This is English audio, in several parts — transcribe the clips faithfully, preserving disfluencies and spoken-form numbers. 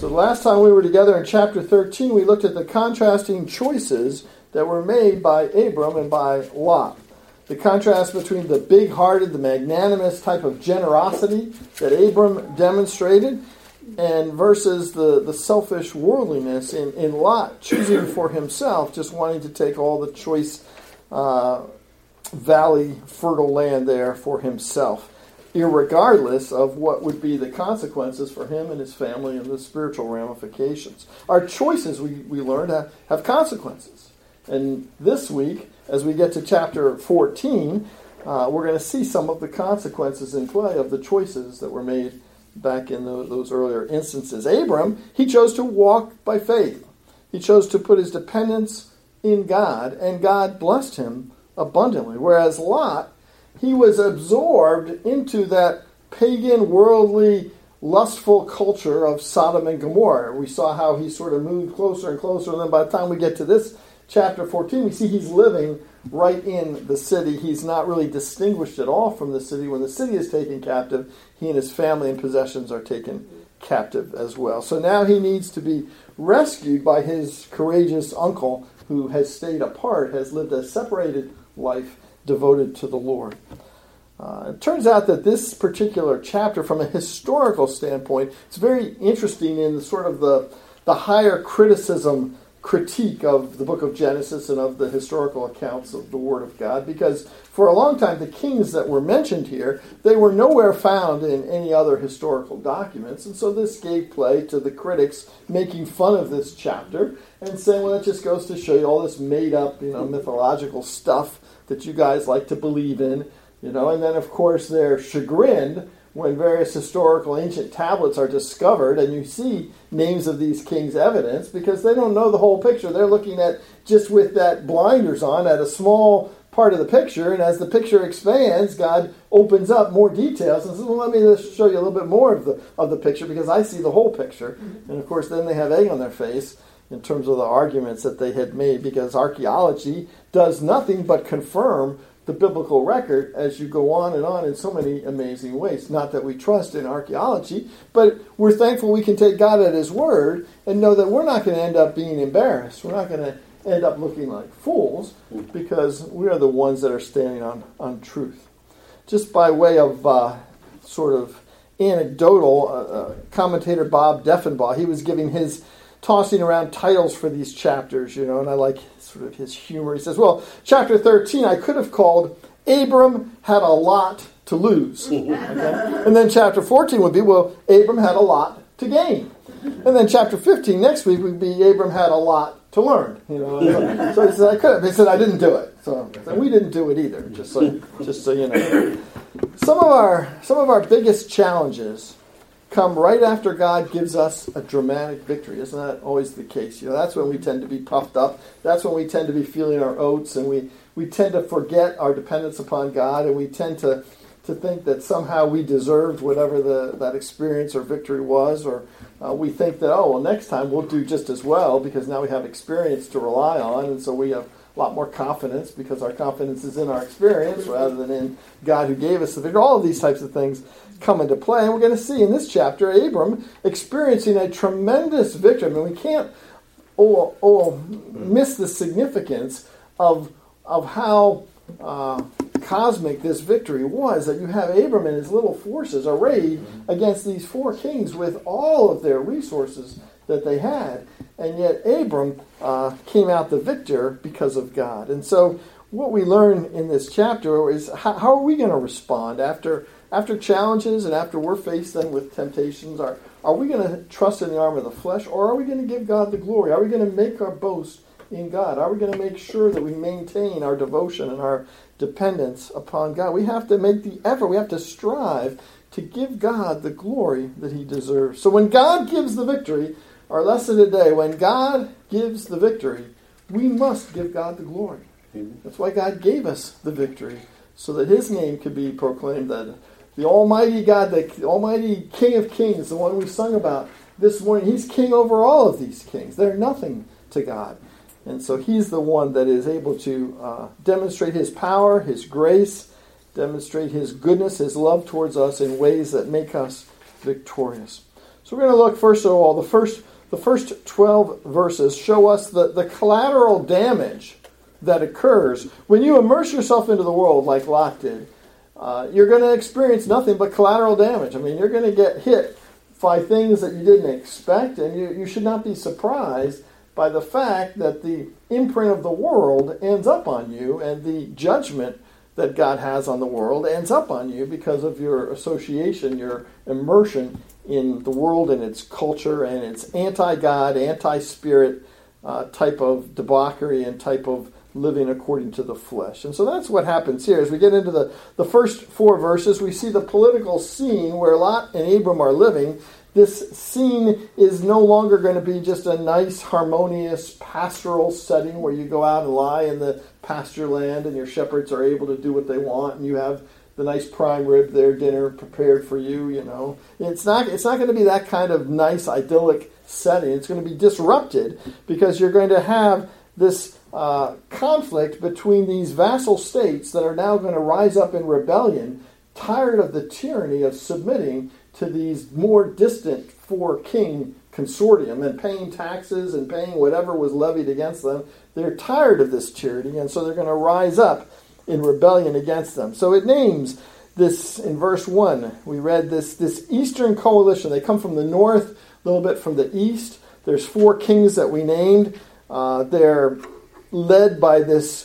So last time we were together in chapter thirteen, we looked at the contrasting choices that were made by Abram and by Lot. The contrast between the big-hearted, the magnanimous type of generosity that Abram demonstrated and versus the, the selfish worldliness in, in Lot, choosing for himself, just wanting to take all the choice uh, valley, fertile land there for himself, irregardless of what would be the consequences for him and his family and the spiritual ramifications. Our choices, we, we learned, have, have consequences. And this week, as we get to chapter fourteen, uh, we're going to see some of the consequences in play of the choices that were made back in those, those earlier instances. Abram, he chose to walk by faith. He chose to put his dependence in God, and God blessed him abundantly. Whereas Lot, he was absorbed into that pagan, worldly, lustful culture of Sodom and Gomorrah. We saw how he sort of moved closer and closer, and then by the time we get to this chapter fourteen, we see he's living right in the city. He's not really distinguished at all from the city. When the city is taken captive, he and his family and possessions are taken captive as well. So now he needs to be rescued by his courageous uncle who has stayed apart, has lived a separated life devoted to the Lord. Uh, it turns out that this particular chapter, from a historical standpoint, it's very interesting in the sort of the, the higher criticism critique of the book of Genesis and of the historical accounts of the Word of God, because for a long time the kings that were mentioned here, they were nowhere found in any other historical documents, and so this gave play to the critics making fun of this chapter and saying, well, it just goes to show you all this made-up, you know, mythological stuff that you guys like to believe in, you know, and then of course they're chagrined when various historical ancient tablets are discovered and you see names of these kings evidence, because they don't know the whole picture. They're looking at just with that blinders on at a small part of the picture, and as the picture expands, God opens up more details and says, well, let me just show you a little bit more of the of the picture because I see the whole picture. And of course then they have egg on their face in terms of the arguments that they had made, because archaeology does nothing but confirm the biblical record as you go on and on in so many amazing ways. Not that we trust in archaeology, but we're thankful we can take God at His word and know that we're not going to end up being embarrassed. We're not going to end up looking like fools because we are the ones that are standing on, on truth. Just by way of uh, sort of anecdotal, uh, uh, commentator Bob Deffenbaugh, he was giving his tossing around titles for these chapters, you know, and I like sort of his humor. He says, well, chapter thirteen I could have called Abram had a lot to lose. Okay? And then chapter fourteen would be, well, Abram had a lot to gain. And then chapter fifteen next week would be Abram had a lot to learn. You know, so he said I could have. He said I didn't do it. So, so we didn't do it either. Just so, just so you know. Some of our some of our biggest challenges come right after God gives us a dramatic victory. Isn't that always the case? You know, that's when we tend to be puffed up. That's when we tend to be feeling our oats, and we, we tend to forget our dependence upon God, and we tend to, to think that somehow we deserved whatever the that experience or victory was, or uh, we think that, oh, well, next time we'll do just as well because now we have experience to rely on, and so we have a lot more confidence because our confidence is in our experience rather than in God who gave us the victory. All of these types of things come into play, and we're going to see in this chapter Abram experiencing a tremendous victory. I mean, we can't oh, oh, miss the significance of of how uh, cosmic this victory was, that you have Abram and his little forces arrayed against these four kings with all of their resources that they had, and yet Abram uh, came out the victor because of God. And so what we learn in this chapter is how, how are we going to respond after After challenges and after we're faced then with temptations. Are, are we going to trust in the arm of the flesh, or are we going to give God the glory? Are we going to make our boast in God? Are we going to make sure that we maintain our devotion and our dependence upon God? We have to make the effort. We have to strive to give God the glory that He deserves. So when God gives the victory, our lesson today, when God gives the victory, we must give God the glory. Amen. That's why God gave us the victory, so that His name could be proclaimed, that the Almighty God, the Almighty King of Kings, the one we sung about this morning, He's king over all of these kings. They're nothing to God. And so He's the one that is able to uh, demonstrate His power, His grace, demonstrate His goodness, His love towards us in ways that make us victorious. So we're going to look, first of all, the first the first twelve verses show us the, the collateral damage that occurs when you immerse yourself into the world like Lot did. Uh, you're going to experience nothing but collateral damage. I mean, you're going to get hit by things that you didn't expect, and you, you should not be surprised by the fact that the imprint of the world ends up on you, and the judgment that God has on the world ends up on you because of your association, your immersion in the world and its culture and its anti-God, anti-spirit uh, type of debauchery and type of living according to the flesh. And so that's what happens here. As we get into the, the first four verses, we see the political scene where Lot and Abram are living. This scene is no longer going to be just a nice, harmonious, pastoral setting where you go out and lie in the pasture land and your shepherds are able to do what they want and you have the nice prime rib there, dinner prepared for you, you know. It's not, it's not going to be that kind of nice, idyllic setting. It's going to be disrupted because you're going to have this uh, conflict between these vassal states that are now going to rise up in rebellion, tired of the tyranny of submitting to these more distant four-king consortium and paying taxes and paying whatever was levied against them. They're tired of this tyranny, and so they're going to rise up in rebellion against them. So it names this, in verse one, we read this, this eastern coalition. They come from the north, a little bit from the east. There's four kings that we named. Uh, they're led by this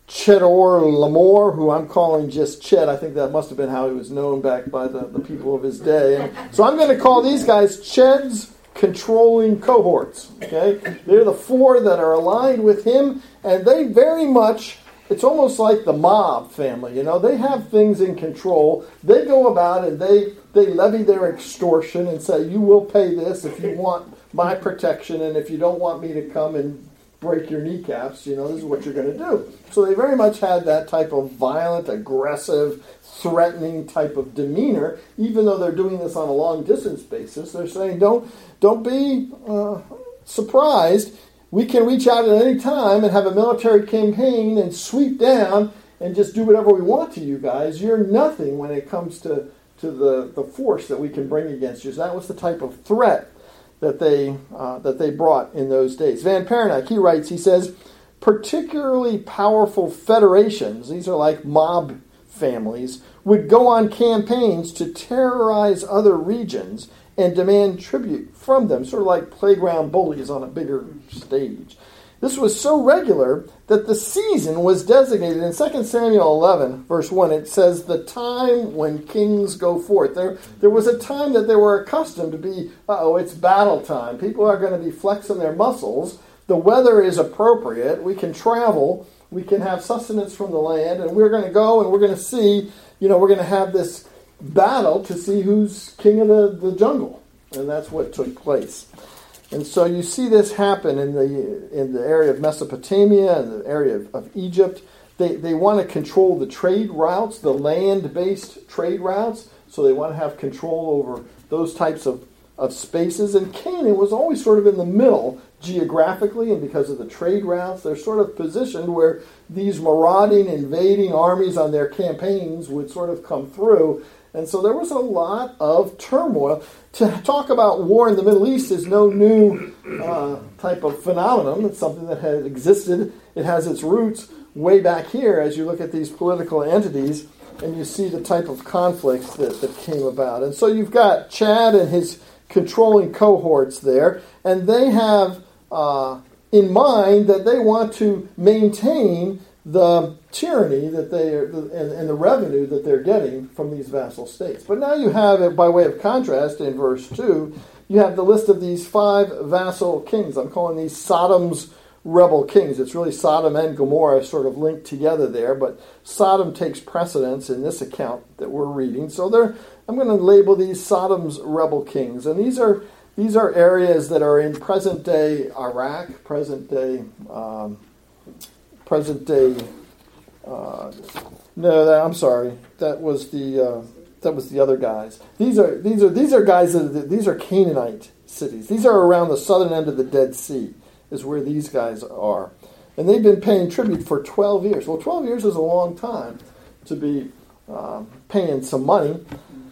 Chedorlaomer, who I'm calling just Ched. I think that must have been how he was known back by the, the people of his day. And so I'm going to call these guys Ched's controlling cohorts. Okay, they're the four that are aligned with him, and they very much, it's almost like the mob family. You know, they have things in control. They go about and they they levy their extortion and say, you will pay this if you want my protection, and if you don't want me to come and break your kneecaps, you know, this is what you're going to do. So they very much had that type of violent, aggressive, threatening type of demeanor, even though they're doing this on a long-distance basis. They're saying, don't, don't be uh, surprised. We can reach out at any time and have a military campaign and sweep down and just do whatever we want to you guys. You're nothing when it comes to, to the, the force that we can bring against you. So that was the type of threat that they uh, that they brought in those days. Van Pernak, he writes, he says, particularly powerful federations, these are like mob families, would go on campaigns to terrorize other regions and demand tribute from them, sort of like playground bullies on a bigger stage. This was so regular that the season was designated in Second Samuel eleven, verse one. It says, the time when kings go forth. There, there was a time that they were accustomed to be, uh-oh, it's battle time. People are going to be flexing their muscles. The weather is appropriate. We can travel. We can have sustenance from the land. And we're going to go and we're going to see, you know, we're going to have this battle to see who's king of the, the jungle. And that's what took place. And so you see this happen in the in the area of Mesopotamia and the area of, of Egypt. They they want to control the trade routes, the land-based trade routes. So they want to have control over those types of, of spaces. And Canaan was always sort of in the middle geographically, and because of the trade routes, they're sort of positioned where these marauding, invading armies on their campaigns would sort of come through. And so there was a lot of turmoil. To talk about war in the Middle East is no new uh, type of phenomenon. It's something that has existed. It has its roots way back here as you look at these political entities and you see the type of conflicts that, that came about. And so you've got Chad and his controlling cohorts there, and they have uh, in mind that they want to maintain the tyranny that they are, and, and the revenue that they're getting from these vassal states. But now you have it by way of contrast in verse two, you have the list of these five vassal kings. I'm calling these Sodom's rebel kings. It's really Sodom and Gomorrah sort of linked together there, but Sodom takes precedence in this account that we're reading. So they're, I'm going to label these Sodom's rebel kings. And these are these are areas that are in present-day Iraq, present-day um, present-day Uh, no, that, I'm sorry. That was the uh, that was the other guys. These are these are these are guys that these are Canaanite cities. These are around the southern end of the Dead Sea, is where these guys are, and they've been paying tribute for twelve years. Well, twelve years is a long time to be um, paying some money.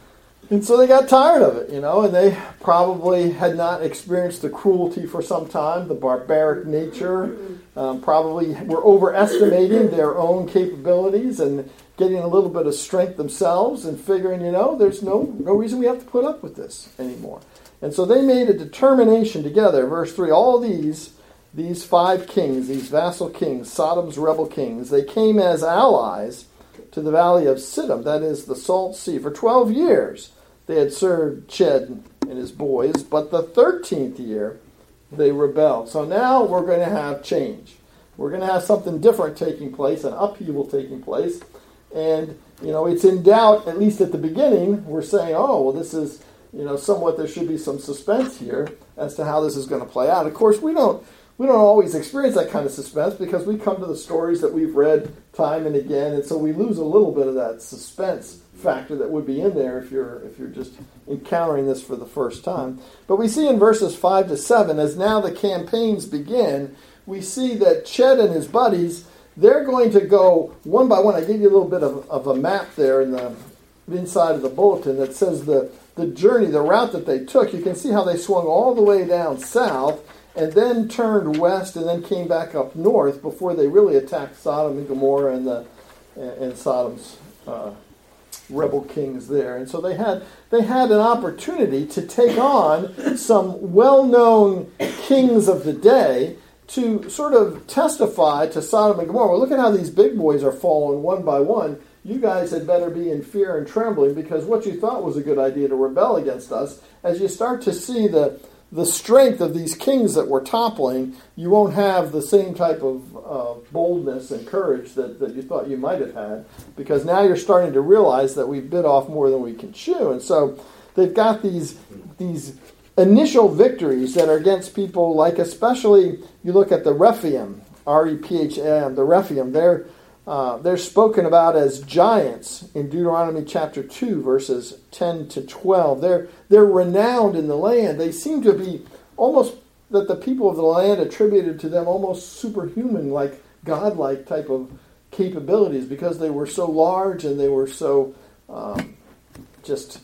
And so they got tired of it, you know, and they probably had not experienced the cruelty for some time, the barbaric nature, um, probably were overestimating their own capabilities and getting a little bit of strength themselves and figuring, you know, there's no, no reason we have to put up with this anymore. And so they made a determination together, verse three, all these, these five kings, these vassal kings, Sodom's rebel kings, they came as allies to the valley of Siddim, that is the Salt Sea, for twelve years. They had served Ched and his boys, but the thirteenth year they rebelled. So now we're going to have change. We're going to have something different taking place, an upheaval taking place. And, you know, it's in doubt, at least at the beginning. We're saying, oh, well, this is, you know, somewhat there should be some suspense here as to how this is going to play out. Of course, we don't we don't always experience that kind of suspense because we come to the stories that we've read time and again, and so we lose a little bit of that suspense factor that would be in there if you're if you're just encountering this for the first time. But we see in verses five to seven, as now the campaigns begin, we see that Ched and his buddies, they're going to go one by one. I gave you a little bit of, of a map there in the inside of the bulletin that says the, the journey, the route that they took. You can see how they swung all the way down south and then turned west and then came back up north before they really attacked Sodom and Gomorrah and the and Sodom's uh, rebel kings there. And so they had they had an opportunity to take on some well-known kings of the day to sort of testify to Sodom and Gomorrah. Well, look at how these big boys are falling one by one. You guys had better be in fear and trembling because what you thought was a good idea to rebel against us, as you start to see the the strength of these kings that were toppling, you won't have the same type of uh, boldness and courage that, that you thought you might have had, because now you're starting to realize that we've bit off more than we can chew. And so they've got these these initial victories that are against people like, especially, you look at the Rephaim, R E P H A M, the Rephaim, they're, uh, they're spoken about as giants in Deuteronomy chapter two, verses ten to twelve. They're, they're renowned in the land. They seem to be almost, that the people of the land attributed to them almost superhuman, like godlike type of capabilities, because they were so large and they were so um, just...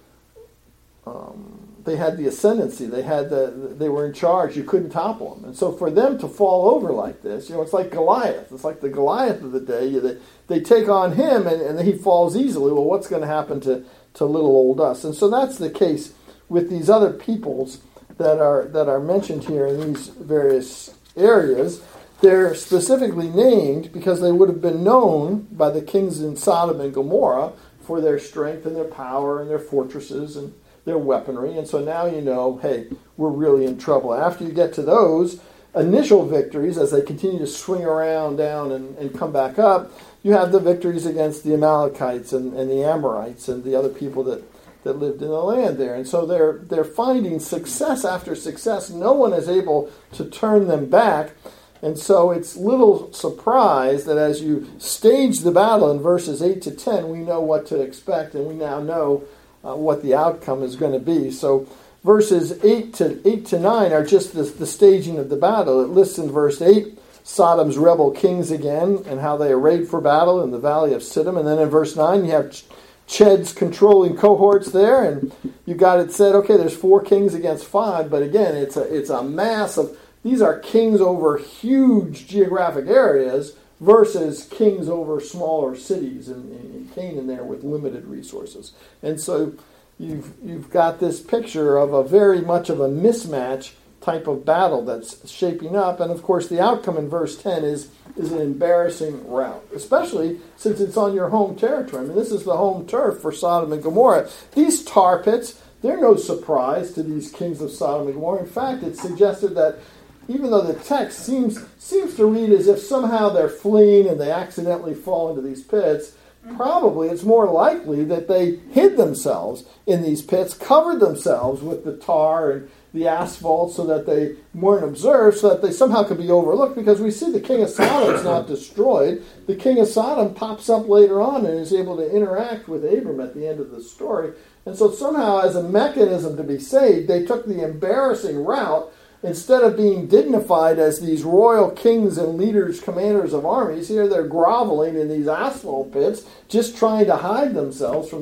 Um, they had the ascendancy. They had the. They were in charge. You couldn't topple them. And so for them to fall over like this, you know, it's like Goliath. It's like the Goliath of the day. They, they take on him, and, and he falls easily. Well, what's going to happen to, to little old us? And so that's the case with these other peoples that are that are mentioned here in these various areas. They're specifically named because they would have been known by the kings in Sodom and Gomorrah for their strength and their power and their fortresses and their weaponry. And so now you know, hey, we're really in trouble. After you get to those initial victories, as they continue to swing around down and, and come back up, you have the victories against the Amalekites and, and the Amorites and the other people that, that lived in the land there. And so they're they're finding success after success. No one is able to turn them back. And so it's little surprise that as you stage the battle in verses eight to ten, we know what to expect, and we now know Uh, what the outcome is going to be. So verses eight to eight to nine are just the, the staging of the battle. It lists in verse eight Sodom's rebel kings again and how they arrayed for battle in the valley of Siddim. And then in verse nine you have Ch- Ched's controlling cohorts there, and you got it said, okay, there's four kings against five, but again, it's a it's a mass of, these are kings over huge geographic areas versus kings over smaller cities in, in Canaan there with limited resources. And so you've you've got this picture of a very much of a mismatch type of battle that's shaping up. And of course the outcome in verse ten is, is an embarrassing rout, especially since it's on your home territory. I mean, this is the home turf for Sodom and Gomorrah. These tar pits, they're no surprise to these kings of Sodom and Gomorrah. In fact, it's suggested that even though the text seems seems to read as if somehow they're fleeing and they accidentally fall into these pits, probably it's more likely that they hid themselves in these pits, covered themselves with the tar and the asphalt so that they weren't observed, so that they somehow could be overlooked, because we see the king of Sodom is not destroyed. The king of Sodom pops up later on and is able to interact with Abram at the end of the story. And so somehow, as a mechanism to be saved, they took the embarrassing route. Instead of being dignified as these royal kings and leaders, commanders of armies, here they're groveling in these asphalt pits, just trying to hide themselves from this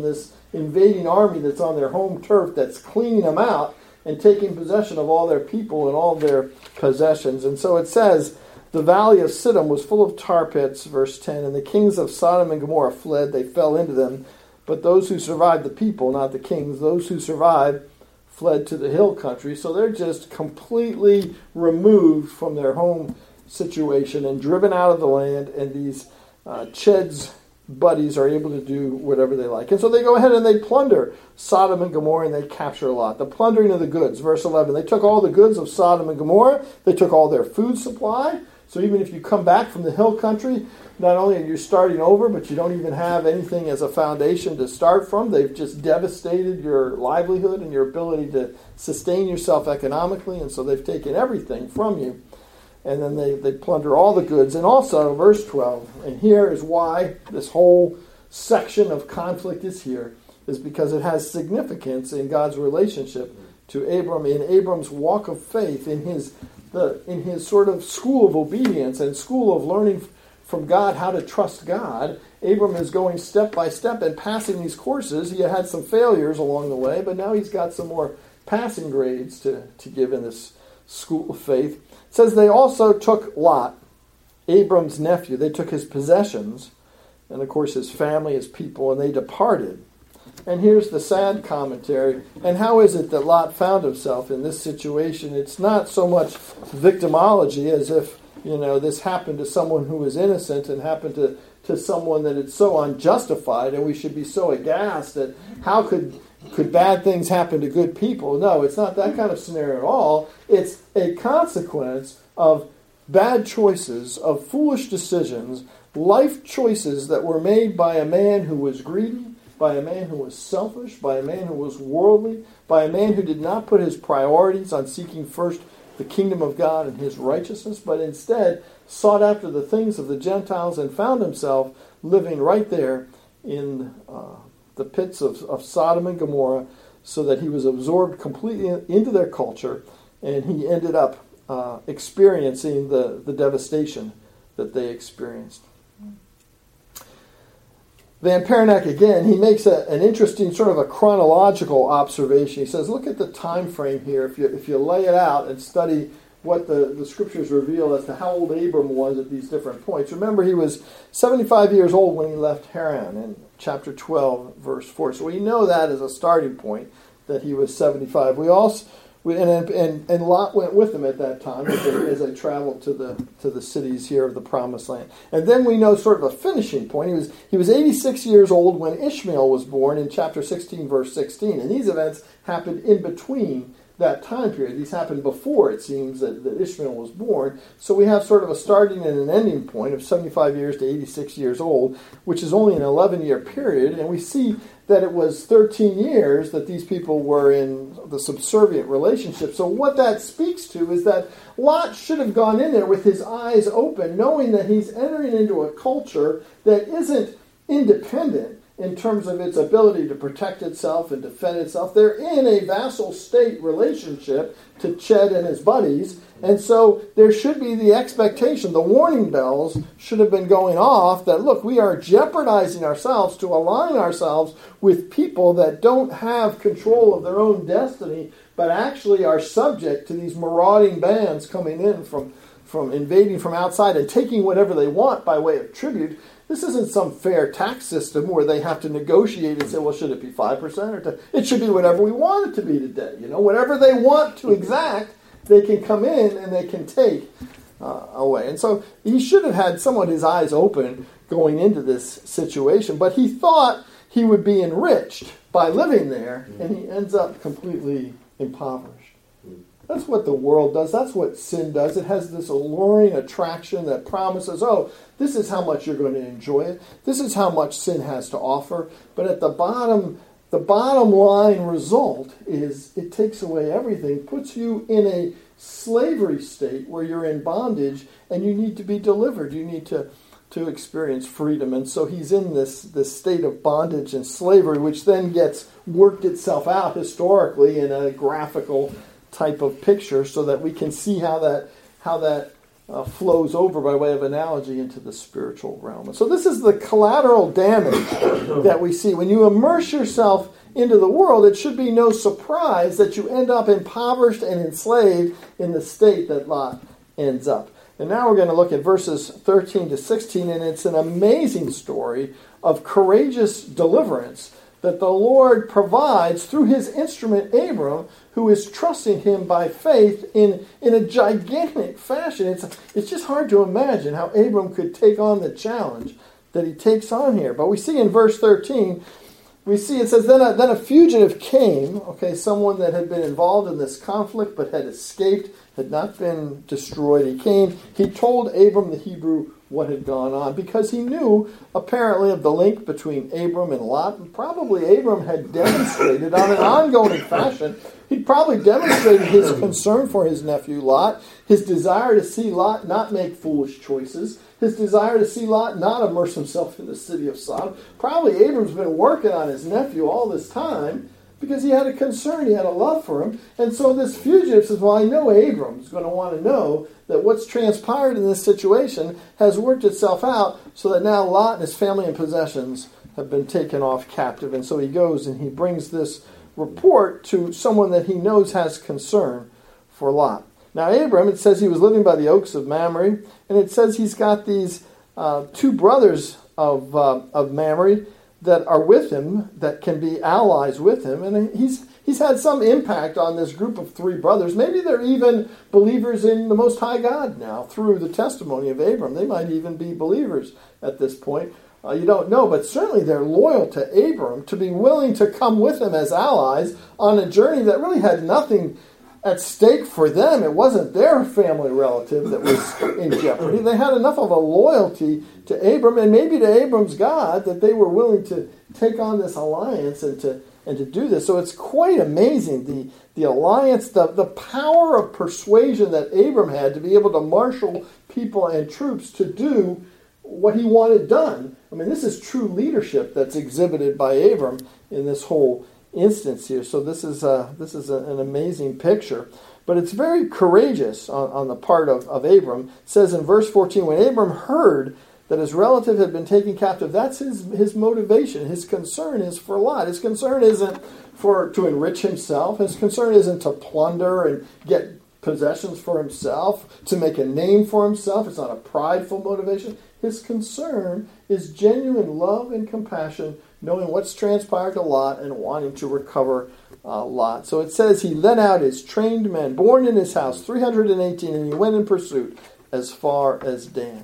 invading army that's on their home turf that's cleaning them out and taking possession of all their people and all their possessions. And so it says, the valley of Siddim was full of tar pits, verse ten, and the kings of Sodom and Gomorrah fled, they fell into them. But those who survived, the people, not the kings, those who survived fled to the hill country. So they're just completely removed from their home situation and driven out of the land, and these uh, Ched's buddies are able to do whatever they like. And so they go ahead and they plunder Sodom and Gomorrah, and they capture Lot. The plundering of the goods, verse eleven. They took all the goods of Sodom and Gomorrah. They took all their food supply. So even if you come back from the hill country, not only are you starting over, but you don't even have anything as a foundation to start from. They've just devastated your livelihood and your ability to sustain yourself economically, and so they've taken everything from you. And then they, they plunder all the goods. And also, verse twelve, and here is why this whole section of conflict is here, is because it has significance in God's relationship to Abram, in Abram's walk of faith, in his the in his sort of school of obedience and school of learning from God how to trust God. Abram is going step by step and passing these courses. He had some failures along the way, but now he's got some more passing grades to, to give in this school of faith. It says they also took Lot, Abram's nephew. They took his possessions, and of course his family, his people, and they departed. And here's the sad commentary. And how is it that Lot found himself in this situation? It's not so much victimology as if, you know, this happened to someone who was innocent and happened to, to someone that it's so unjustified, and we should be so aghast at how could could bad things happen to good people. No, it's not that kind of scenario at all. It's a consequence of bad choices, of foolish decisions, life choices that were made by a man who was greedy, by a man who was selfish, by a man who was worldly, by a man who did not put his priorities on seeking first the kingdom of God and his righteousness, but instead sought after the things of the Gentiles and found himself living right there in uh, the pits of, of Sodom and Gomorrah, so that he was absorbed completely into their culture, and he ended up uh, experiencing the, the devastation that they experienced. Van Pernak, again, he makes a, an interesting sort of a chronological observation. He says, look at the time frame here. If you if you lay it out and study what the, the scriptures reveal as to how old Abram was at these different points. Remember, he was seventy-five years old when he left Haran in chapter twelve, verse four. So we know that as a starting point, that he was seventy-five. We also... We, and, and and Lot went with him at that time as they, as they traveled to the to the cities here of the Promised Land. And then we know sort of a finishing point. He was he was eighty-six years old when Ishmael was born in chapter sixteen, verse sixteen. And these events happened in between that time period. These happened before, it seems, that, that Ishmael was born. So we have sort of a starting and an ending point of seventy-five years to eighty-six years old, which is only an eleven-year period. And we see that it was thirteen years that these people were in the subservient relationship. So what that speaks to is that Lot should have gone in there with his eyes open, knowing that he's entering into a culture that isn't independent in terms of its ability to protect itself and defend itself. They're in a vassal state relationship to Ched and his buddies, and so there should be the expectation, the warning bells should have been going off that, look, we are jeopardizing ourselves to align ourselves with people that don't have control of their own destiny, but actually are subject to these marauding bands coming in from, from invading from outside and taking whatever they want by way of tribute. This isn't some fair tax system where they have to negotiate and say, well, should it be five percent or ten? It should be whatever we want it to be today. You know, whatever they want to exact, they can come in and they can take uh, away. And so he should have had somewhat his eyes open going into this situation, but he thought he would be enriched by living there, and he ends up completely impoverished. That's what the world does. That's what sin does. It has this alluring attraction that promises, oh, this is how much you're going to enjoy it. This is how much sin has to offer. But at the bottom, the bottom line result is it takes away everything, puts you in a slavery state where you're in bondage and you need to be delivered. You need to, to experience freedom. And so he's in this, this state of bondage and slavery, which then gets worked itself out historically in a graphical type of picture so that we can see how that how that uh, flows over by way of analogy into the spiritual realm. And so this is the collateral damage that we see. When you immerse yourself into the world, it should be no surprise that you end up impoverished and enslaved in the state that Lot ends up. And now we're going to look at verses thirteen to sixteen, and it's an amazing story of courageous deliverance that the Lord provides through his instrument Abram, who is trusting him by faith in, in a gigantic fashion. It's, it's just hard to imagine how Abram could take on the challenge that he takes on here. But we see in verse thirteen, we see it says, then a, then a fugitive came, okay, someone that had been involved in this conflict but had escaped, had not been destroyed. He came, he told Abram the Hebrew what had gone on, because he knew apparently of the link between Abram and Lot, and probably Abram had demonstrated on an ongoing fashion, he'd probably demonstrated his concern for his nephew Lot, his desire to see Lot not make foolish choices, his desire to see Lot not immerse himself in the city of Sodom. Probably Abram's been working on his nephew all this time because he had a concern, he had a love for him. And so this fugitive says, well, I know Abram's going to want to know that what's transpired in this situation has worked itself out so that now Lot and his family and possessions have been taken off captive. And so he goes and he brings this report to someone that he knows has concern for Lot. Now, Abram, it says he was living by the oaks of Mamre, and it says he's got these uh, two brothers of uh, of Mamre that are with him, that can be allies with him, and he's he's had some impact on this group of three brothers. Maybe they're even believers in the Most High God now through the testimony of Abram. They might even be believers at this point. Uh, you don't know, but certainly they're loyal to Abram to be willing to come with him as allies on a journey that really had nothing at stake for them. It wasn't their family relative that was in jeopardy. They had enough of a loyalty to Abram and maybe to Abram's God that they were willing to take on this alliance and to and to do this. So it's quite amazing, the, the alliance, the, the power of persuasion that Abram had to be able to marshal people and troops to do what he wanted done. I mean, this is true leadership that's exhibited by Abram in this whole instance here. So this is a, this is a, an amazing picture. But it's very courageous on, on the part of, of Abram. It says in verse fourteen, when Abram heard that his relative had been taken captive, that's his, his motivation. His concern is for Lot. His concern isn't for to enrich himself. His concern isn't to plunder and get possessions for himself, to make a name for himself. It's not a prideful motivation. His concern is genuine love and compassion, knowing what's transpired to Lot and wanting to recover uh, Lot. So it says he led out his trained men, born in his house, three hundred eighteen, and he went in pursuit as far as Dan.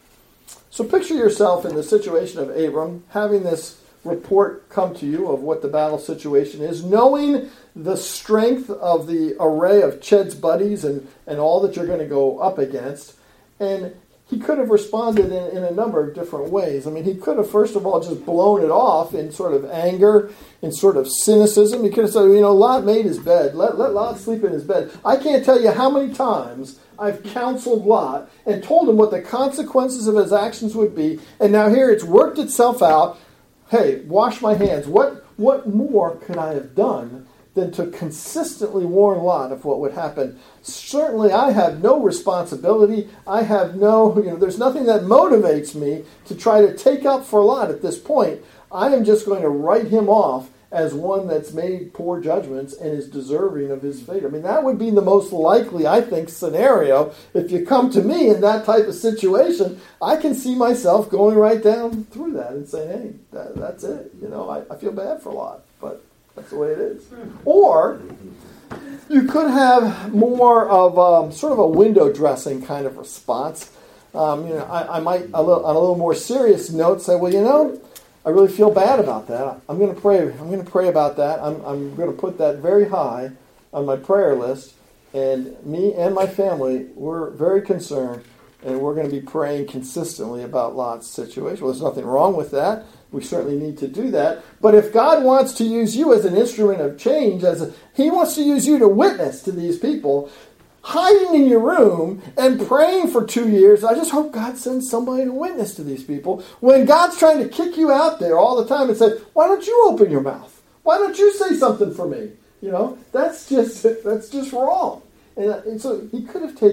So picture yourself in the situation of Abram, having this report come to you of what the battle situation is, knowing the strength of the array of Ched's buddies and, and all that you're going to go up against. And he could have responded in, in a number of different ways. I mean, he could have, first of all, just blown it off in sort of anger, in sort of cynicism. He could have said, you know, Lot made his bed. Let, let Lot sleep in his bed. I can't tell you how many times I've counseled Lot and told him what the consequences of his actions would be. And now here it's worked itself out. Hey, wash my hands. What, what more could I have done than to consistently warn Lot of what would happen? Certainly I have no responsibility. I have no, you know, there's nothing that motivates me to try to take up for Lot at this point. I am just going to write him off as one that's made poor judgments and is deserving of his fate. I mean, that would be the most likely, I think, scenario. If you come to me in that type of situation, I can see myself going right down through that and saying, hey, that, that's it. You know, I, I feel bad for Lot, but that's the way it is. Or you could have more of um, sort of a window dressing kind of response. Um, you know, I, I might, a little, on a little more serious note, say, well, you know, I really feel bad about that. I'm going to pray. I'm going to pray about that. I'm, I'm going to put that very high on my prayer list. And me and my family, we're very concerned, and we're going to be praying consistently about Lot's situation. Well, there's nothing wrong with that. We certainly need to do that. But if God wants to use you as an instrument of change, as a, He wants to use you to witness to these people, hiding in your room and praying for two years, I just hope God sends somebody to witness to these people. When God's trying to kick you out there all the time and say, why don't you open your mouth? Why don't you say something for me? You know, that's just that's just wrong. And, and so he could have taken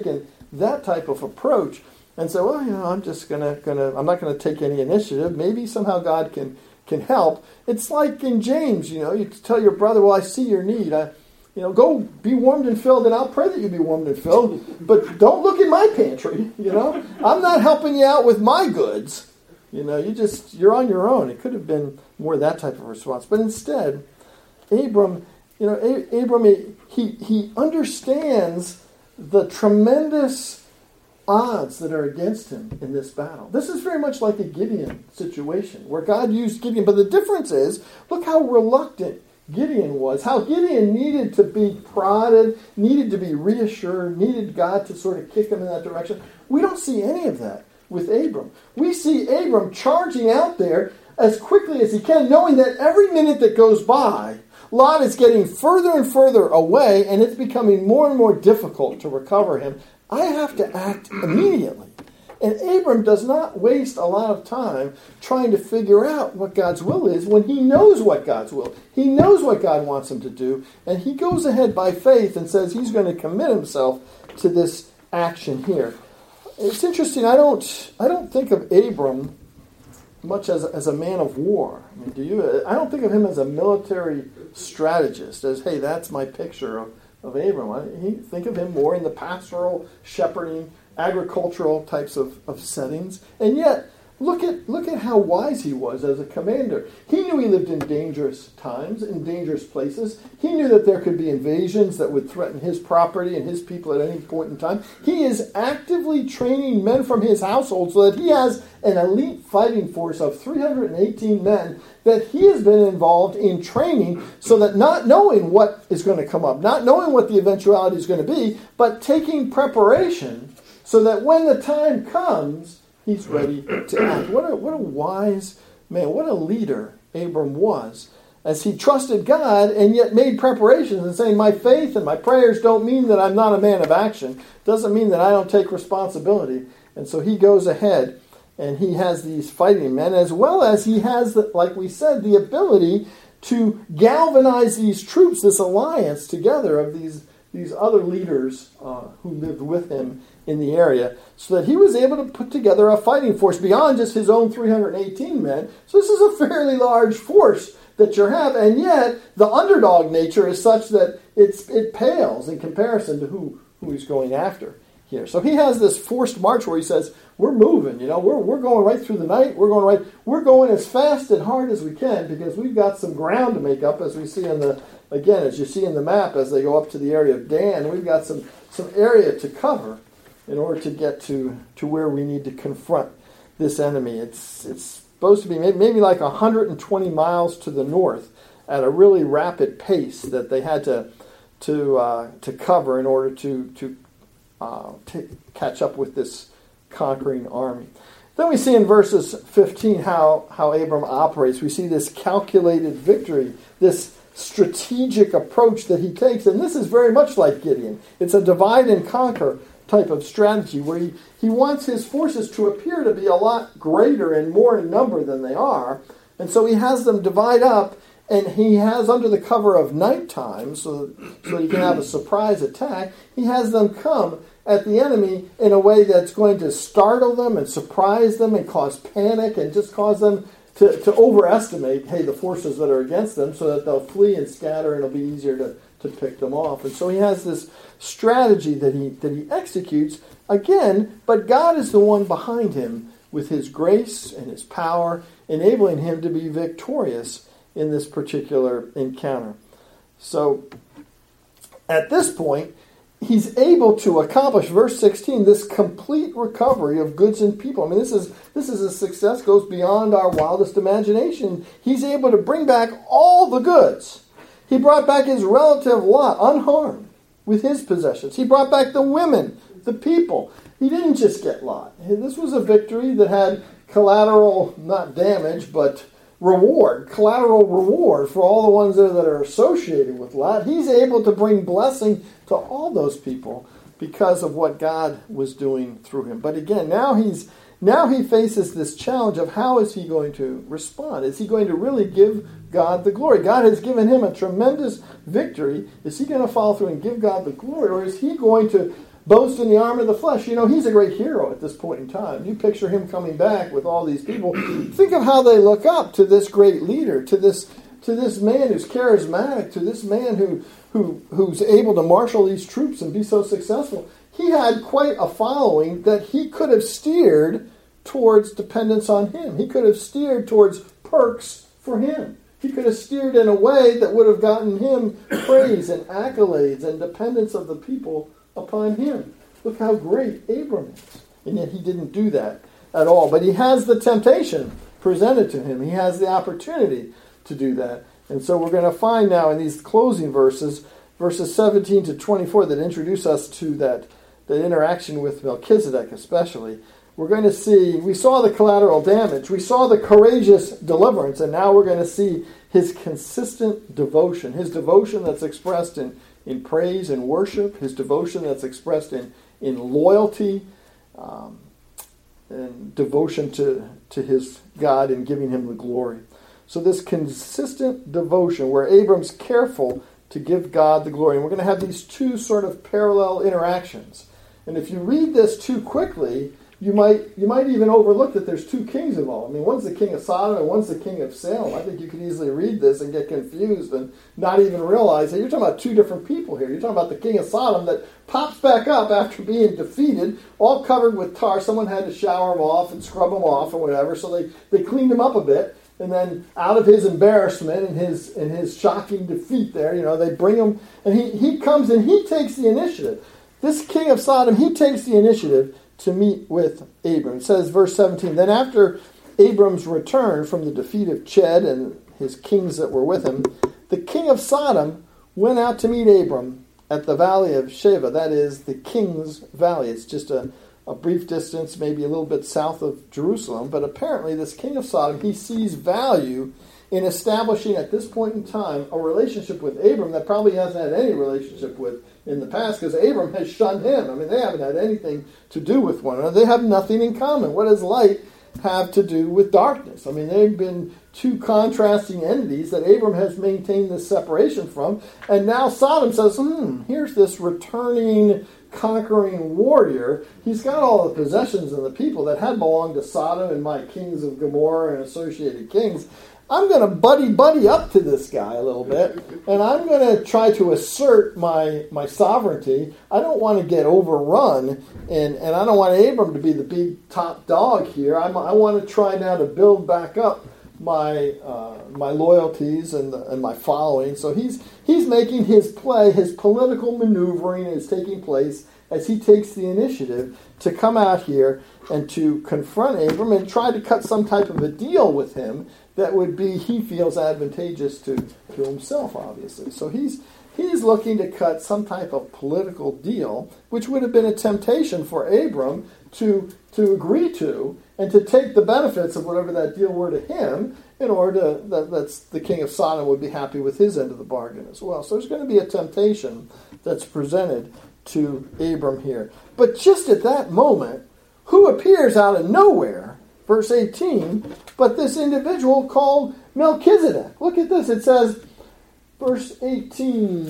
that type of approach and say, well, you know, I'm just gonna gonna I'm not gonna take any initiative. Maybe somehow God can can help. It's like in James, you know, you tell your brother, well, I see your need. I, you know, go be warmed and filled, and I'll pray that you be warmed and filled. But don't look in my pantry, you know. I'm not helping you out with my goods. You know, you just, you're on your own. It could have been more that type of response. But instead, Abram, you know, A- Abram, he, he understands the tremendous odds that are against him in this battle. This is very much like a Gideon situation, where God used Gideon. But the difference is, look how reluctant Gideon was, how Gideon needed to be prodded, needed to be reassured, needed God to sort of kick him in that direction. We don't see any of that with Abram. We see Abram charging out there as quickly as he can, knowing that every minute that goes by, Lot is getting further and further away, and it's becoming more and more difficult to recover him. I have to act immediately. And Abram does not waste a lot of time trying to figure out what God's will is when he knows what God's will. He knows what God wants him to do, and he goes ahead by faith and says he's going to commit himself to this action here. It's interesting. I don't. I don't think of Abram much as as a man of war. I mean, do you? I don't think of him as a military strategist. As hey, that's my picture of of Abram. I he, think of him more in the pastoral, shepherding, agricultural types of, of settings. And yet, look at look at how wise he was as a commander. He knew he lived in dangerous times, in dangerous places. He knew that there could be invasions that would threaten his property and his people at any point in time. He is actively training men from his household so that he has an elite fighting force of three hundred eighteen men that he has been involved in training, so that not knowing what is going to come up, not knowing what the eventuality is going to be, but taking preparation so that when the time comes, he's ready to act. What a, what a wise man, what a leader Abram was, as he trusted God and yet made preparations and saying, my faith and my prayers don't mean that I'm not a man of action. Doesn't mean that I don't take responsibility. And so he goes ahead and he has these fighting men, as well as he has, the, like we said, the ability to galvanize these troops, this alliance together of these, these other leaders uh, who lived with him in the area, so that he was able to put together a fighting force beyond just his own three hundred eighteen men. So this is a fairly large force that you have, and yet the underdog nature is such that it's it pales in comparison to who, who he's going after here. So he has this forced march where he says, we're moving, you know, we're we're going right through the night, we're going right, we're going as fast and hard as we can, because we've got some ground to make up, as we see in the, again, as you see in the map, as they go up to the area of Dan, we've got some, some area to cover in order to get to, to where we need to confront this enemy. It's it's supposed to be maybe, maybe like one hundred twenty miles to the north at a really rapid pace that they had to to uh, to cover in order to to uh, t- catch up with this conquering army. Then we see in verses fifteen how, how Abram operates. We see this calculated victory, this strategic approach that he takes, and this is very much like Gideon. It's a divide and conquer type of strategy where he, he wants his forces to appear to be a lot greater and more in number than they are. And so he has them divide up, and he has, under the cover of nighttime, so, so he can have a surprise attack, he has them come at the enemy in a way that's going to startle them and surprise them and cause panic and just cause them to, to overestimate, hey, the forces that are against them, so that they'll flee and scatter, and it'll be easier to to pick them off. And so he has this strategy that he that he executes again, but God is the one behind him with his grace and his power, enabling him to be victorious in this particular encounter. So at this point, he's able to accomplish, verse sixteen, this complete recovery of goods and people. I mean, this is this is a success, goes beyond our wildest imagination. He's able to bring back all the goods. He brought back his relative Lot unharmed with his possessions. He brought back the women, the people. He didn't just get Lot. This was a victory that had collateral, not damage, but reward, collateral reward for all the ones there that are associated with Lot. He's able to bring blessing to all those people because of what God was doing through him. But again, now he's now he faces this challenge of how is he going to respond? Is he going to really give God the glory? God has given him a tremendous victory. Is he going to follow through and give God the glory, or is he going to boast in the arm of the flesh. You know, he's a great hero at this point in time. You picture him coming back with all these people. Think of how they look up to this great leader, to this to this man who's charismatic, to this man who who who's able to marshal these troops and be so successful. He had quite a following that he could have steered towards dependence on him. He could have steered towards perks for him. He could have steered in a way that would have gotten him praise and accolades and dependence of the people upon him. Look how great Abram is. And yet he didn't do that at all. But he has the temptation presented to him. He has the opportunity to do that. And so we're going to find now in these closing verses, verses seventeen to twenty-four, that introduce us to that, that interaction with Melchizedek especially. We're going to see, we saw the collateral damage, we saw the courageous deliverance, and now we're going to see his consistent devotion, his devotion that's expressed in, in praise and worship, his devotion that's expressed in, in loyalty, um, and devotion to, to his God and giving him the glory. So this consistent devotion where Abram's careful to give God the glory. And we're going to have these two sort of parallel interactions. And if you read this too quickly, you might you might even overlook that there's two kings involved. I mean, one's the king of Sodom and one's the king of Salem. I think you could easily read this and get confused and not even realize that you're talking about two different people here. You're talking about the king of Sodom that pops back up after being defeated, all covered with tar. Someone had to shower him off and scrub him off or whatever, so they, they cleaned him up a bit. And then out of his embarrassment and his and his shocking defeat there, you know, they bring him, and he, he comes and he takes the initiative. This king of Sodom, he takes the initiative to meet with Abram. It says, verse seventeen, then after Abram's return from the defeat of Ched and his kings that were with him, the king of Sodom went out to meet Abram at the valley of Sheva. That is the king's valley. It's just a, a brief distance, maybe a little bit south of Jerusalem. But apparently this king of Sodom, he sees value in establishing at this point in time a relationship with Abram that probably hasn't had any relationship with in the past, because Abram has shunned him. I mean, they haven't had anything to do with one another. They have nothing in common. What does light have to do with darkness? I mean, they've been two contrasting entities that Abram has maintained this separation from. And now Sodom says, hmm, here's this returning, conquering warrior. He's got all the possessions and the people that had belonged to Sodom and my kings of Gomorrah and associated kings. I'm going to buddy-buddy up to this guy a little bit, and I'm going to try to assert my my sovereignty. I don't want to get overrun, and, and I don't want Abram to be the big top dog here. I'm, I want to try now to build back up my uh, my loyalties and the, and my following. So he's he's making his play, his political maneuvering is taking place as he takes the initiative to come out here and to confront Abram and try to cut some type of a deal with him that would be, he feels, advantageous to, to himself, obviously. So he's he's looking to cut some type of political deal, which would have been a temptation for Abram to, to agree to and to take the benefits of whatever that deal were to him in order to, that that's, the king of Sodom would be happy with his end of the bargain as well. So there's going to be a temptation that's presented to Abram here. But just at that moment, who appears out of nowhere? Verse eighteen, but this individual called Melchizedek. Look at this. It says, verse eighteen,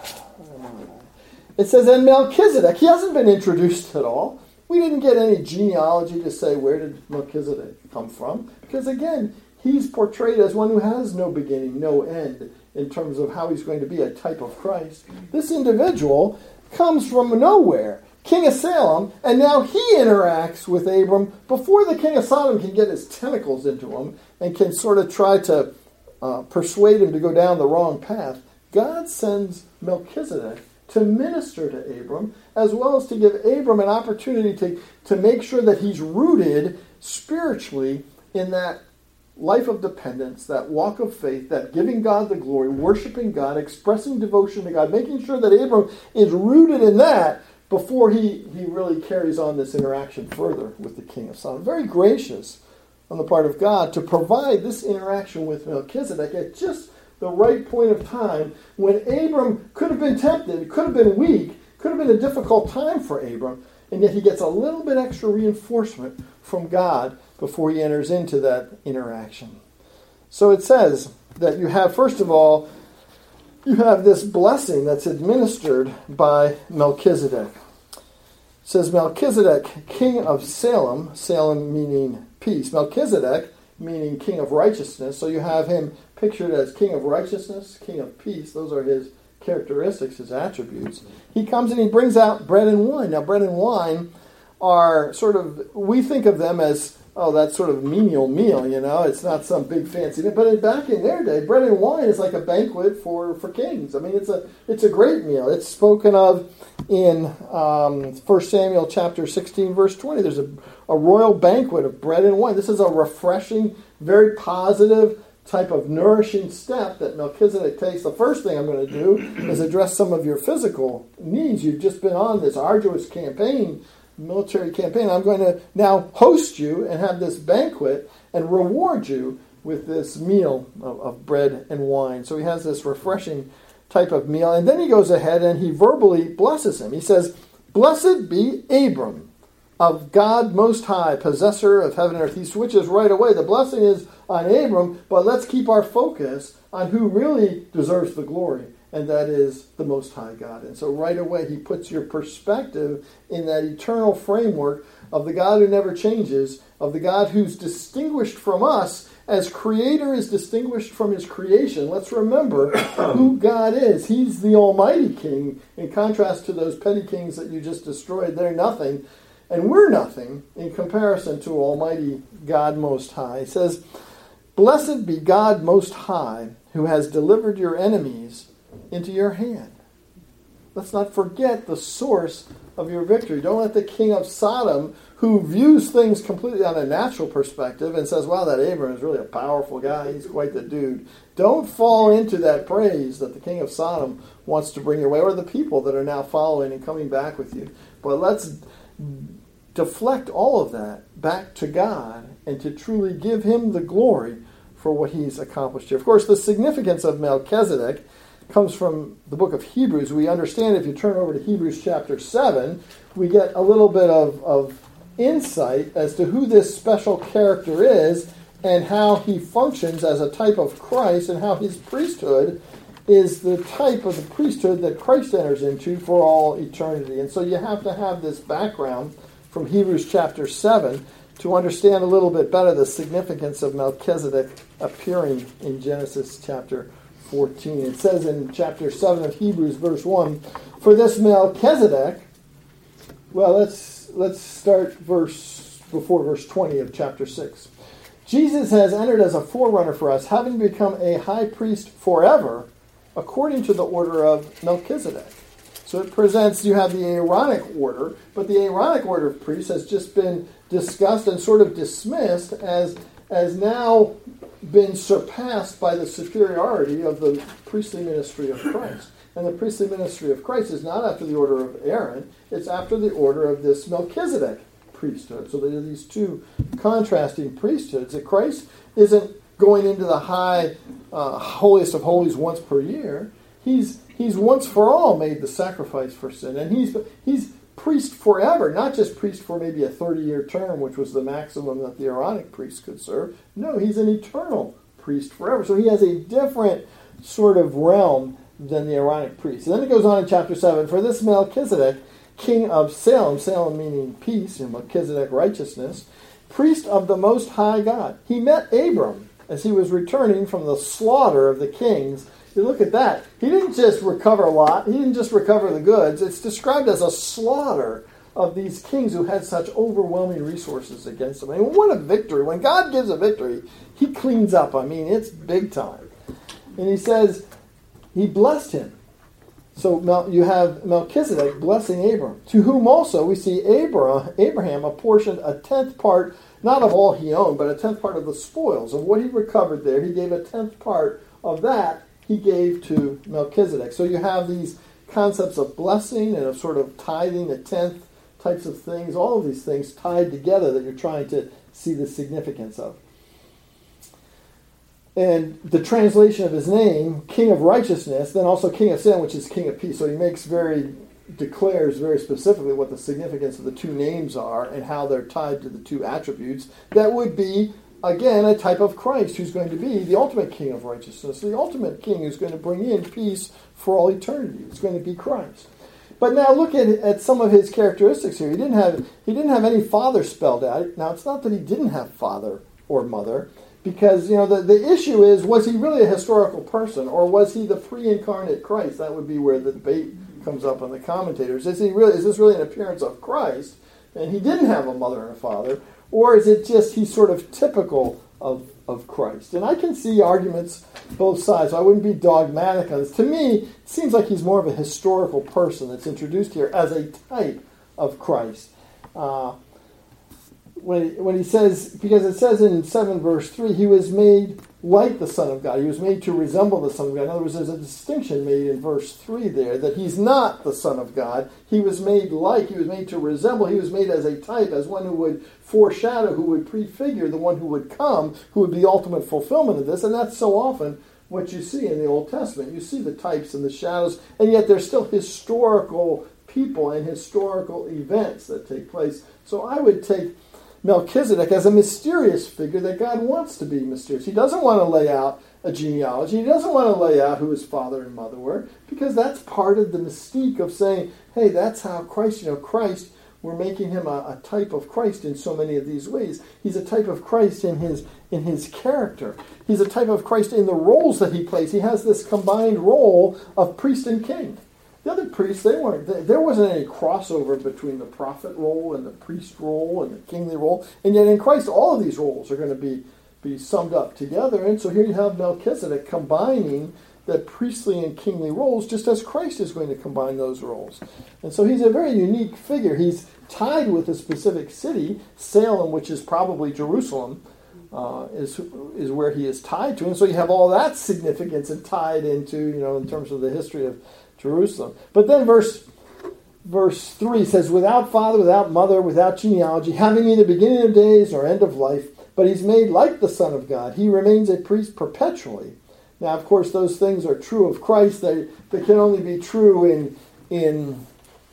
it says, and Melchizedek, he hasn't been introduced at all. We didn't get any genealogy to say where did Melchizedek come from. Because again, he's portrayed as one who has no beginning, no end, in terms of how he's going to be a type of Christ. This individual comes from nowhere. King of Salem, and now he interacts with Abram before the king of Sodom can get his tentacles into him and can sort of try to uh, persuade him to go down the wrong path. God sends Melchizedek to minister to Abram, as well as to give Abram an opportunity to, to make sure that he's rooted spiritually in that life of dependence, that walk of faith, that giving God the glory, worshiping God, expressing devotion to God, making sure that Abram is rooted in that before he, he really carries on this interaction further with the king of Sodom. Very gracious on the part of God to provide this interaction with Melchizedek at just the right point of time when Abram could have been tempted, could have been weak, could have been a difficult time for Abram, and yet he gets a little bit extra reinforcement from God before he enters into that interaction. So it says that you have, first of all, you have this blessing that's administered by Melchizedek. says Melchizedek, king of Salem, Salem meaning peace. Melchizedek meaning king of righteousness. So you have him pictured as king of righteousness, king of peace. Those are his characteristics, his attributes. He comes and he brings out bread and wine. Now, bread and wine are sort of, we think of them as, oh, that's sort of menial meal, you know. It's not some big fancy meal. But back in their day, bread and wine is like a banquet for, for kings. I mean, it's a it's a great meal. It's spoken of in um, First Samuel chapter sixteen, verse twenty. There's a, a royal banquet of bread and wine. This is a refreshing, very positive type of nourishing step that Melchizedek takes. The first thing I'm going to do is address some of your physical needs. You've just been on this arduous campaign, military campaign. I'm going to now host you and have this banquet and reward you with this meal of, of bread and wine. So he has this refreshing type of meal. And then he goes ahead and he verbally blesses him. He says, "Blessed be Abram, of God Most High, possessor of heaven and earth." He switches right away. The blessing is on Abram, but let's keep our focus on who really deserves the glory, and that is the Most High God. And so right away he puts your perspective in that eternal framework of the God who never changes, of the God who's distinguished from us as creator is distinguished from his creation. Let's remember who God is. He's the Almighty King, in contrast to those petty kings that you just destroyed. They're nothing. And we're nothing in comparison to Almighty God Most High. It says, "Blessed be God Most High, who has delivered your enemies into your hand." Let's not forget the source of your victory. Don't let the king of Sodom, who views things completely on a natural perspective and says, wow, that Abram is really a powerful guy. He's quite the dude. Don't fall into that praise that the king of Sodom wants to bring your way, or the people that are now following and coming back with you. But let's deflect all of that back to God and to truly give him the glory for what he's accomplished here. Of course, the significance of Melchizedek comes from the book of Hebrews. We understand, if you turn over to Hebrews chapter seven, we get a little bit of, of insight as to who this special character is and how he functions as a type of Christ, and how his priesthood is the type of the priesthood that Christ enters into for all eternity. And so you have to have this background from Hebrews chapter seven to understand a little bit better the significance of Melchizedek appearing in Genesis chapter fourteen. It says in chapter seven of Hebrews, verse one, "For this Melchizedek," well, let's let's start verse before verse twenty of chapter six. "Jesus has entered as a forerunner for us, having become a high priest forever, according to the order of Melchizedek." So it presents, you have the Aaronic order, but the Aaronic order of priests has just been discussed and sort of dismissed as, as now been surpassed by the superiority of the priestly ministry of Christ. And the priestly ministry of Christ is not after the order of Aaron, it's after the order of this Melchizedek priesthood. So there are these two contrasting priesthoods. That Christ isn't going into the high, uh, holiest of holies once per year. He's He's once for all made the sacrifice for sin. And he's he's priest forever, not just priest for maybe a thirty-year term, which was the maximum that the Aaronic priest could serve. No, he's an eternal priest forever. So he has a different sort of realm than the Aaronic priest. And then it goes on in chapter seven, "For this Melchizedek, king of Salem," Salem meaning peace, and Melchizedek righteousness, "priest of the Most High God. He met Abram as he was returning from the slaughter of the kings." You look at that. He didn't just recover Lot. He didn't just recover the goods. It's described as a slaughter of these kings who had such overwhelming resources against them. I mean, what a victory. When God gives a victory, he cleans up. I mean, it's big time. And he says he blessed him. So you have Melchizedek blessing Abram, to whom also we see Abraham apportioned a tenth part, not of all he owned, but a tenth part of the spoils of what he recovered there. He gave a tenth part of that he gave to Melchizedek. So you have these concepts of blessing and of sort of tithing, the tenth types of things, all of these things tied together that you're trying to see the significance of. And the translation of his name, King of Righteousness, then also King of Sin, which is King of Peace. So he makes very, declares very specifically what the significance of the two names are and how they're tied to the two attributes. That would be, again, a type of Christ who's going to be the ultimate King of Righteousness, the ultimate King who's going to bring in peace for all eternity. It's going to be Christ. But now look at at some of his characteristics here. He didn't have he didn't have any father spelled out. Now it's not that he didn't have father or mother, because you know the, the issue is, was he really a historical person, or was he the pre-incarnate Christ? That would be where the debate comes up on the commentators. Is he really is this really an appearance of Christ, and he didn't have a mother and a father, or is it just he's sort of typical of of Christ? And I can see arguments both sides. So I wouldn't be dogmatic on this. To me, it seems like he's more of a historical person that's introduced here as a type of Christ. Uh, when, when he says, because it says in seven verse three, he was made like the Son of God. He was made to resemble the Son of God. In other words, there's a distinction made in verse three there, that he's not the Son of God. He was made like, he was made to resemble, he was made as a type, as one who would foreshadow, who would prefigure the one who would come, who would be the ultimate fulfillment of this. And that's so often what you see in the Old Testament. You see the types and the shadows, and yet there's still historical people and historical events that take place. So I would take Melchizedek as a mysterious figure that God wants to be mysterious. He doesn't want to lay out a genealogy. He doesn't want to lay out who his father and mother were, because that's part of the mystique of saying, hey, that's how Christ, you know, Christ, we're making him a, a type of Christ in so many of these ways. He's a type of Christ in his in his character. He's a type of Christ in the roles that he plays. He has this combined role of priest and king. The other priests, they weren't. There wasn't any crossover between the prophet role and the priest role and the kingly role. And yet in Christ, all of these roles are going to be, be summed up together. And so here you have Melchizedek combining the priestly and kingly roles, just as Christ is going to combine those roles. And so he's a very unique figure. He's tied with a specific city, Salem, which is probably Jerusalem, uh, is is where he is tied to. And so you have all that significance and tied into, you know, in terms of the history of Jerusalem. But then verse verse three says, without father, without mother, without genealogy, having neither beginning of days nor end of life, but he's made like the Son of God. He remains a priest perpetually. Now, of course, those things are true of Christ. They, they can only be true in, in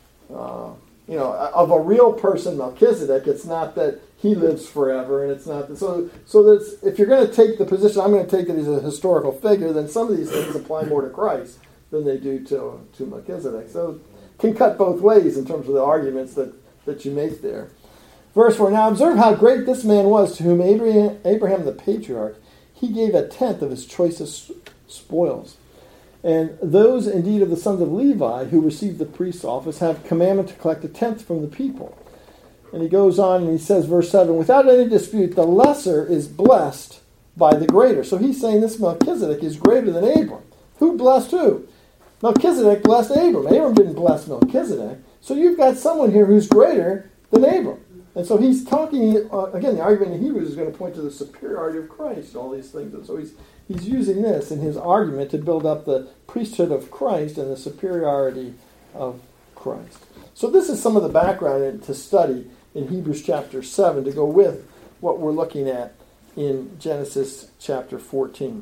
uh, you know, of a real person, Melchizedek. It's not that he lives forever, and it's not that. So, so that's, if you're going to take the position, I'm going to take that he's a historical figure, then some of these things apply more to Christ than they do to, to Melchizedek. So it can cut both ways in terms of the arguments that, that you make there. Verse four, now observe how great this man was, to whom Abraham, Abraham the patriarch, he gave a tenth of his choicest spoils. And those indeed of the sons of Levi who received the priest's office have commandment to collect a tenth from the people. And he goes on and he says, verse seven, without any dispute, the lesser is blessed by the greater. So he's saying this Melchizedek is greater than Abram. Who blessed who? Melchizedek blessed Abram. Abram didn't bless Melchizedek. So you've got someone here who's greater than Abram. And so he's talking, uh, again, the argument in Hebrews is going to point to the superiority of Christ, all these things. And so he's he's using this in his argument to build up the priesthood of Christ and the superiority of Christ. So this is some of the background to study in Hebrews chapter seven to go with what we're looking at in Genesis chapter fourteen.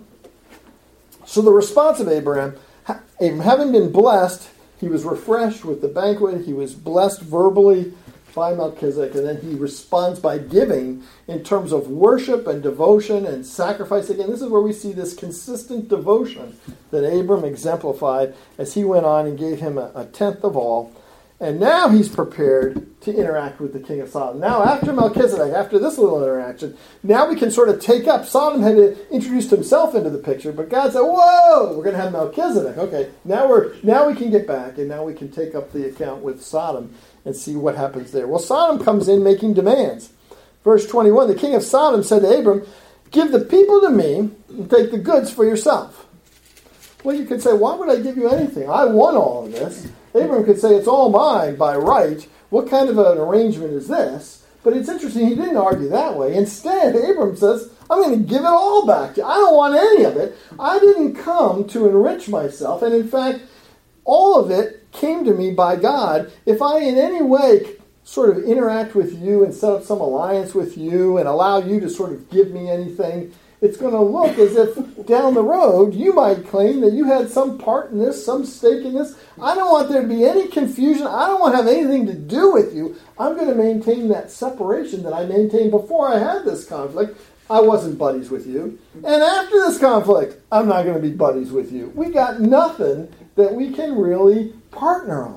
So the response of Abraham, Abraham, having been blessed, he was refreshed with the banquet, he was blessed verbally by Melchizedek, and then he responds by giving in terms of worship and devotion and sacrifice. Again, this is where we see this consistent devotion that Abram exemplified as he went on and gave him a, a tenth of all. And now he's prepared to interact with the king of Sodom. Now, after Melchizedek, after this little interaction, now we can sort of take up. Sodom had introduced himself into the picture, but God said, whoa, we're going to have Melchizedek. Okay, now we're now we can get back, and now we can take up the account with Sodom and see what happens there. Well, Sodom comes in making demands. Verse twenty-one, the king of Sodom said to Abram, give the people to me and take the goods for yourself. Well, you could say, why would I give you anything? I won all of this. Abram could say, it's all mine by right. What kind of an arrangement is this? But it's interesting, he didn't argue that way. Instead, Abram says, I'm going to give it all back to you. I don't want any of it. I didn't come to enrich myself. And in fact, all of it came to me by God. If I in any way sort of interact with you and set up some alliance with you and allow you to sort of give me anything, it's going to look as if down the road you might claim that you had some part in this, some stake in this. I don't want there to be any confusion. I don't want to have anything to do with you. I'm going to maintain that separation that I maintained before I had this conflict. I wasn't buddies with you. And after this conflict, I'm not going to be buddies with you. We got nothing that we can really partner on.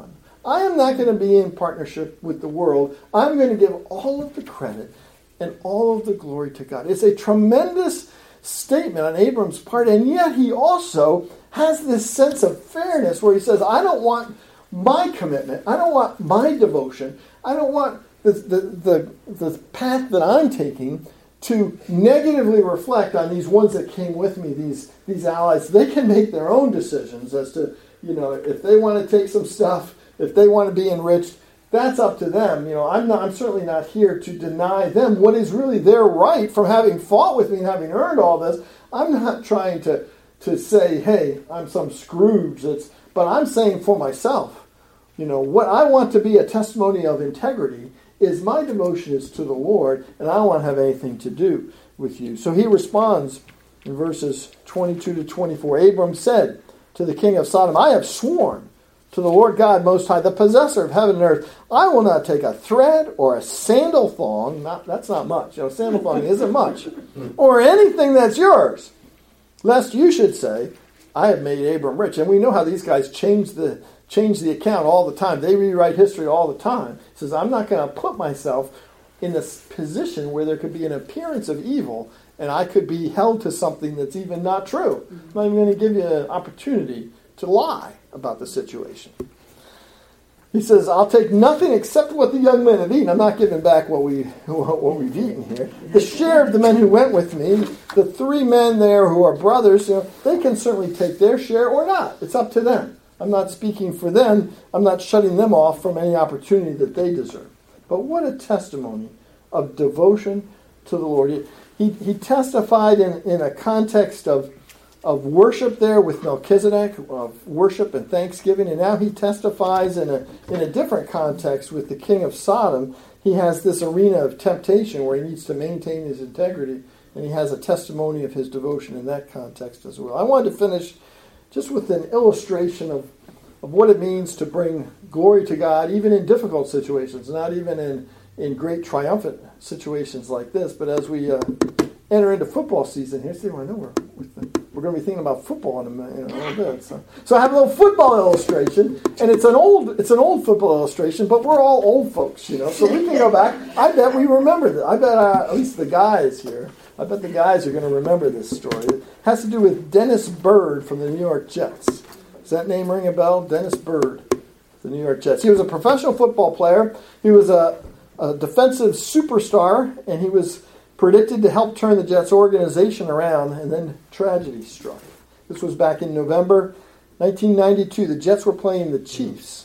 I am not going to be in partnership with the world. I'm going to give all of the credit and all of the glory to God. It's a tremendous statement on Abram's part, and yet he also has this sense of fairness where he says, I don't want my commitment, I don't want my devotion, I don't want the, the, the, the path that I'm taking to negatively reflect on these ones that came with me, these, these allies. They can make their own decisions as to, you know, if they want to take some stuff, if they want to be enriched, that's up to them. You know, I'm not. I'm certainly not here to deny them what is really their right from having fought with me and having earned all this. I'm not trying to to say, hey, I'm some Scrooge. That's, but I'm saying for myself, you know, what I want to be a testimony of integrity is my devotion is to the Lord, and I don't want to have anything to do with you. So he responds in verses twenty-two to twenty-four. Abram said to the king of Sodom, I have sworn to the Lord God Most High, the possessor of heaven and earth, I will not take a thread or a sandal thong, not, that's not much, you know, sandal thong isn't much, or anything that's yours, lest you should say, I have made Abram rich. And we know how these guys change the change the account all the time. They rewrite history all the time. He says, I'm not going to put myself in this position where there could be an appearance of evil and I could be held to something that's even not true. I'm not even going to give you an opportunity to lie about the situation. He says, I'll take nothing except what the young men have eaten. I'm not giving back what, we, what we've eaten here. The share of the men who went with me, the three men there who are brothers, you know, they can certainly take their share or not. It's up to them. I'm not speaking for them. I'm not shutting them off from any opportunity that they deserve. But what a testimony of devotion to the Lord. He, he testified in, in a context of of worship there with Melchizedek, of worship and thanksgiving, and now he testifies in a in a different context with the king of Sodom. He has this arena of temptation where he needs to maintain his integrity, and he has a testimony of his devotion in that context as well. I wanted to finish just with an illustration of, of what it means to bring glory to God, even in difficult situations, not even in, in great triumphant situations like this, but as we uh, enter into football season here. See, I know we're with the, we're going to be thinking about football in a, minute, in a little bit. So. so I have a little football illustration, and it's an old it's an old football illustration, but we're all old folks, you know, so we can go back. I bet we remember that. I bet uh, at least the guys here, I bet the guys are going to remember this story. It has to do with Dennis Byrd from the New York Jets. Does that name ring a bell? Dennis Byrd, the New York Jets. He was a professional football player. He was a, a defensive superstar, and he was predicted to help turn the Jets organization around, and then tragedy struck. This was back in November nineteen ninety-two. The Jets were playing the Chiefs.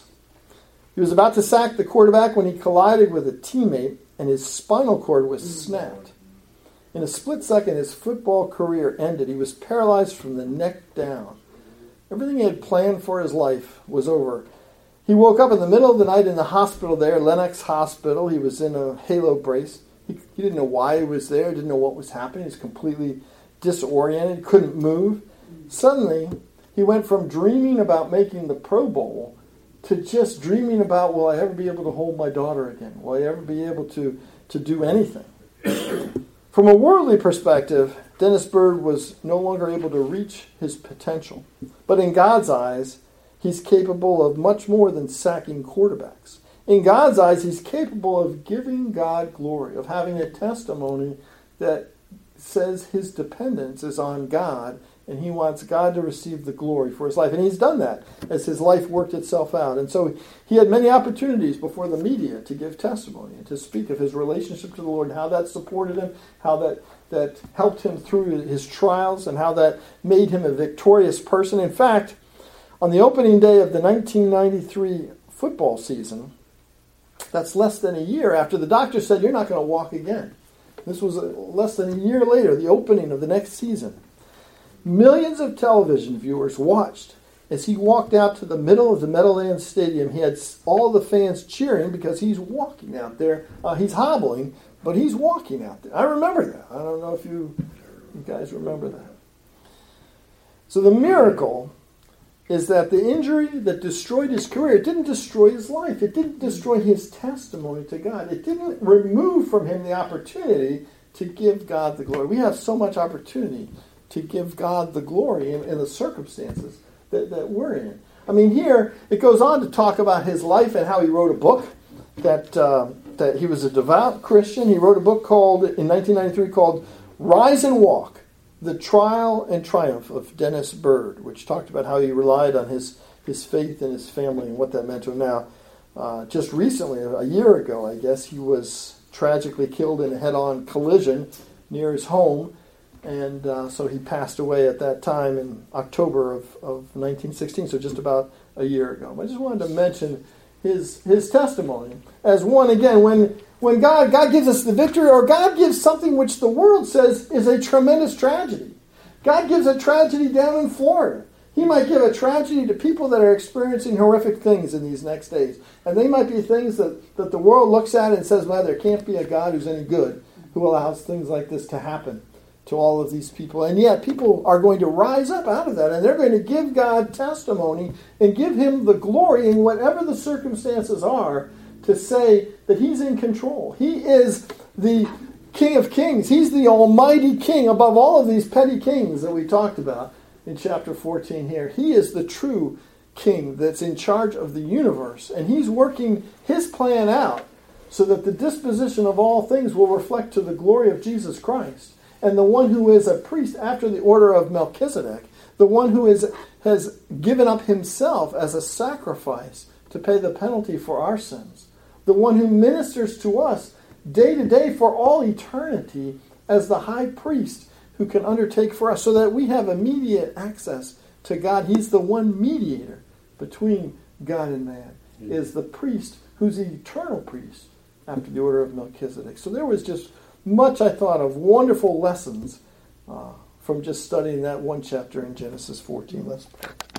He was about to sack the quarterback when he collided with a teammate, and his spinal cord was snapped. In a split second, his football career ended. He was paralyzed from the neck down. Everything he had planned for his life was over. He woke up in the middle of the night in the hospital there, Lenox Hospital. He was in a halo brace. He, he didn't know why he was there, didn't know what was happening. He was completely disoriented, couldn't move. Suddenly, he went from dreaming about making the Pro Bowl to just dreaming about, will I ever be able to hold my daughter again? Will I ever be able to, to do anything? From a worldly perspective, Dennis Byrd was no longer able to reach his potential. But in God's eyes, he's capable of much more than sacking quarterbacks. In God's eyes, he's capable of giving God glory, of having a testimony that says his dependence is on God, and he wants God to receive the glory for his life. And he's done that as his life worked itself out. And so he had many opportunities before the media to give testimony and to speak of his relationship to the Lord and how that supported him, how that, that helped him through his trials, and how that made him a victorious person. In fact, on the opening day of the nineteen ninety-three football season, that's less than a year after the doctor said, you're not going to walk again. This was less than a year later, the opening of the next season. Millions of television viewers watched as he walked out to the middle of the Meadowlands Stadium. He had all the fans cheering because he's walking out there. Uh, he's hobbling, but he's walking out there. I remember that. I don't know if you, you guys remember that. So the miracle is that the injury that destroyed his career, it didn't destroy his life. It didn't destroy his testimony to God. It didn't remove from him the opportunity to give God the glory. We have so much opportunity to give God the glory in, in the circumstances that, that we're in. I mean, here it goes on to talk about his life and how he wrote a book that uh, that he was a devout Christian. He wrote a book called in nineteen ninety-three called Rise and Walk: The Trial and Triumph of Dennis Bird, which talked about how he relied on his his faith and his family and what that meant to him. Now, uh, just recently, a year ago, I guess, he was tragically killed in a head-on collision near his home, and uh, so he passed away at that time in October of, of nineteen sixteen, so just about a year ago. But I just wanted to mention his his testimony as one, again, when when God, God gives us the victory, or God gives something which the world says is a tremendous tragedy. God gives a tragedy down in Florida. He might give a tragedy to people that are experiencing horrific things in these next days. And they might be things that, that the world looks at and says, well, there can't be a God who's any good who allows things like this to happen to all of these people. And yet people are going to rise up out of that, and they're going to give God testimony and give him the glory in whatever the circumstances are, to say that he's in control. He is the King of Kings. He's the almighty king above all of these petty kings that we talked about in chapter fourteen here. He is the true king that's in charge of the universe, and he's working his plan out so that the disposition of all things will reflect to the glory of Jesus Christ. And the one who is a priest after the order of Melchizedek, the one who is has given up himself as a sacrifice to pay the penalty for our sins, the one who ministers to us day to day for all eternity as the high priest who can undertake for us so that we have immediate access to God. He's the one mediator between God and man, mm-hmm. is the priest who's the eternal priest after the order of Melchizedek. So there was just much, I thought, of wonderful lessons uh, from just studying that one chapter in Genesis fourteen. Let's pray.